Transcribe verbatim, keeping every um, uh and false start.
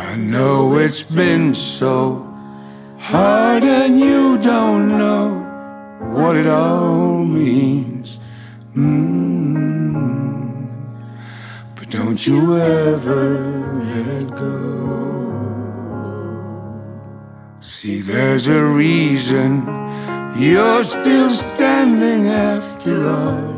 I know it's been so hard and you don't know what it all means. Mm. But don't you ever let go. See, there's a reason you're still standing after all